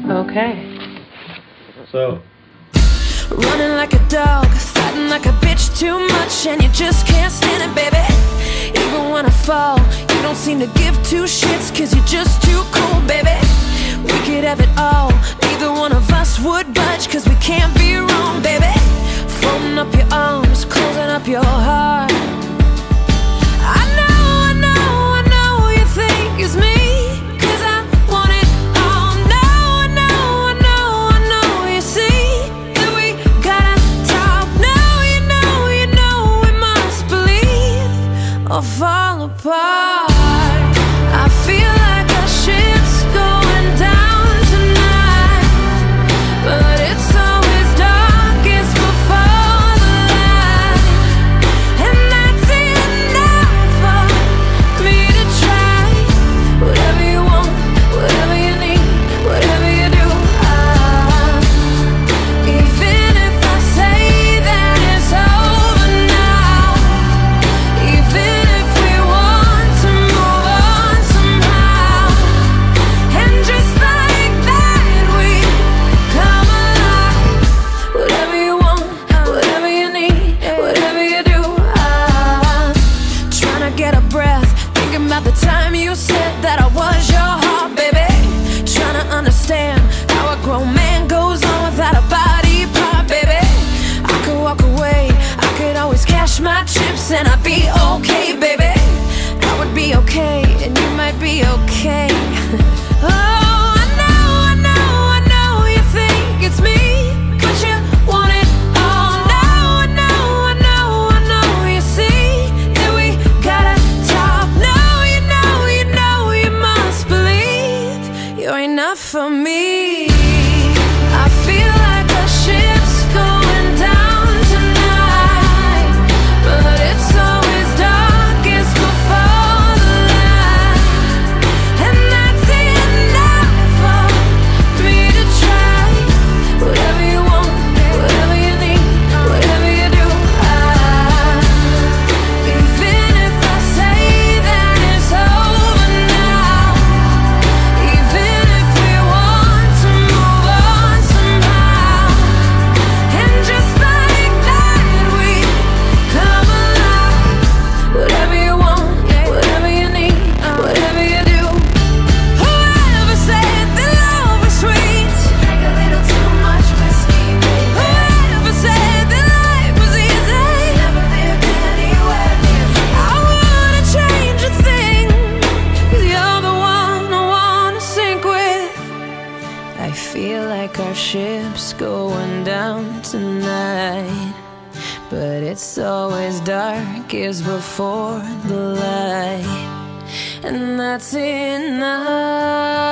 Okay. So. Running like a dog, fighting like a bitch too much, and you just can't stand it, baby. Even when I fall, you don't seem to give two shits, cause you're just too cool, baby. We could have it all, neither one of us would budge, cause we can't be wrong, baby. Folding up your arms, closing up your heart. I know you think it's me, cause I want it all. No, I know, you see that we gotta talk. No, you know we must believe or fall apart. I feel like our ship's going down tonight, but it's always darkest before the light, and that's enough for me to try. Whatever you want, whatever you need, whatever you do, even if I say that it's over now, even if we want to move on somehow, and just like that we come alive. Whatever you want, whatever you need, whatever you do, trying to get a breath, thinking about the time you said that I was your heart, baby. Trying to understand how a grown man goes on without a body part, baby. I could walk away, I could always cash my chips, and I'd be okay, baby. I would be okay, and you might be okay. Oh, I know you think it's me, but you want it all. No, I know, you see that we gotta talk. No, you know, you must believe you're enough for me. I feel like the ship's going down tonight, but it's always darkest before the light, and that's enough for me to try. Whatever you want, whatever you need, whatever you do, even if I say that it's over now, even if we want to move on somehow, and just like that we come alive. Whatever you want, whatever you need, whatever you do. Whoever said that love was sweet, drink a little too much whiskey, baby. Whoever said that life was easy, never lived anywhere near me. I wouldn't change a thing, cause you're the one I wanna sink with. I feel like our ship's going down tonight, but it's always darkest before the light, and that's enough.